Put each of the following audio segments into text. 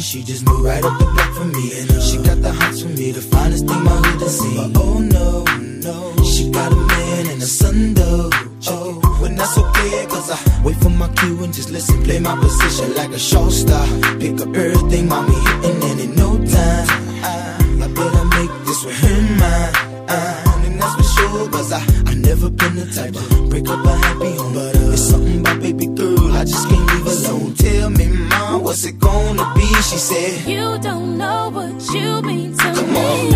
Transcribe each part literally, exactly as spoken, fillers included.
she just moved right up the block for me. And uh, she got the hots for me, the finest thing my hood has seen. But oh no, no, she got a man and a son though. Oh, when that's okay, cause I wait for my cue and just listen, play my position like a show star. Pick up everything, mommy hitting, and in no time I, I better make this with her mine. Uh, and that's for sure, cause I, I never been the type to break up a happy home. But uh, it's something about baby girl, I just can't leave alone. Tell me, mom, what's it gonna be? She said, you don't know what you mean to come me. on.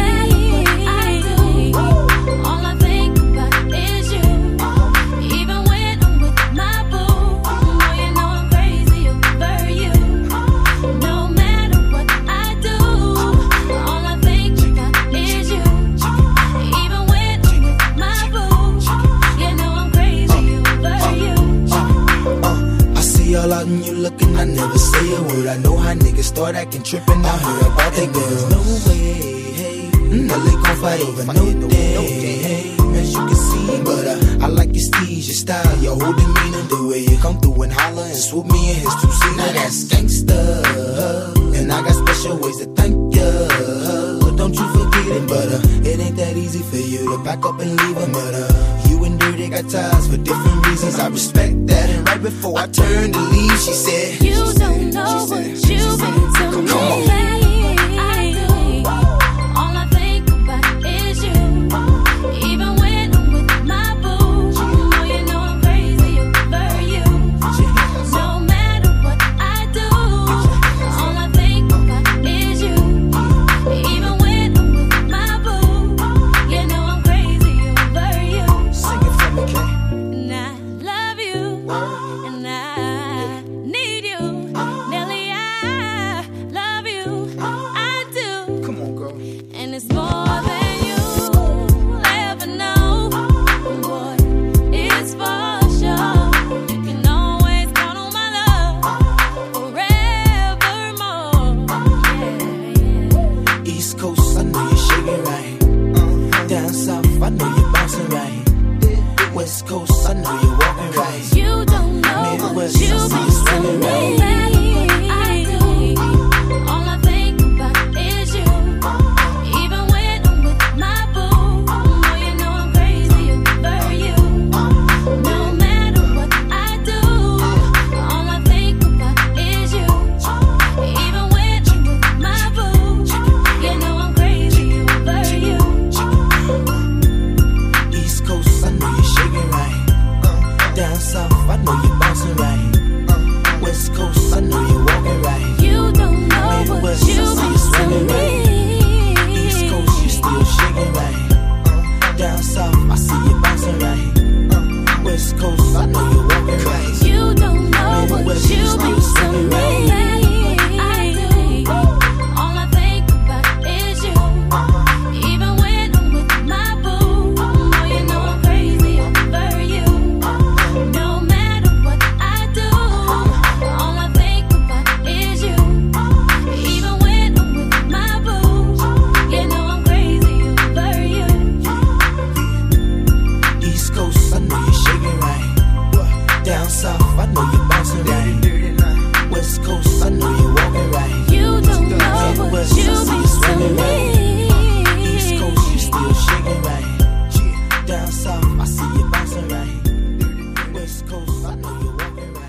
I do. All I think about is you. Even when I'm with my boo, oh, you know I'm crazy over you. No matter what I do, all I think about is you. Even when I'm with my boo, you know I'm crazy over you. Uh, uh, I see y'all out and you looking, I never say a word. I know how niggas start acting trippin'. I heard about that girl. No way, hey, now they gon' fight over no day, hey. As you can see, but uh, I like your steez, your style, your whole demeanor, the way you come through and holler and swoop me in his two-seater. Now that's gangsta, and I got special ways to thank ya. Don't you forget it, but uh, it ain't that easy for you to back up and leave him. But uh, you and Dirty got ties for different reasons. I respect that, and right before I turned to leave, she said, you she don't said, know she what said, you she mean said, to me. come on. I do. All I think about is you. Even when I'm with my boo, oh, you know I'm crazy over you. No matter what I do, all I think about is you. Even when I'm with my boo, you know I'm crazy over you. Sing it for me, Kay. And I love you, and I need you, Nelly. I love you, I do, Come on, girl. and it's more than you ever know. Boy, it's for sure. You can always count on my love forevermore. Yeah, yeah. East Coast, I know you're shaking right. Down South, I know you're bouncing right. West Coast, I know you're walking right. You don't know what Midwest, you I see mean you to swinging me. right. I do. All I think about is you. Even when I'm with my boo, oh, you know I'm crazy over you. No matter what I do, all I think about is you. Even when I'm with my boo, you know I'm crazy over you. East Coast, I know you're shaking right. Down South, I know you're bouncing right. West Coast, I know you're walking right. You don't know what Midwest, I you see you mean to swinging right. me. East Coast, you still shaking right. Down South, I see you bouncing right. West Coast, I know you're walking right. You don't know what Midwest, you you still mean to swinging me. right. I do. All I think about is you. Even when I'm with my boo, oh, you know I'm crazy over you. No matter what I do, all I think about is you. Even when I'm with my boo, you know I'm crazy over you. East Coast, I know you're shaking right. Down South, I know you're bouncing right. West Coast, I know you're walking right. You don't know what Midwest, I you see mean you to swinging right. me. East Coast, you still shaking right. Down South, I see you bouncing right. West Coast, I know you're walking right.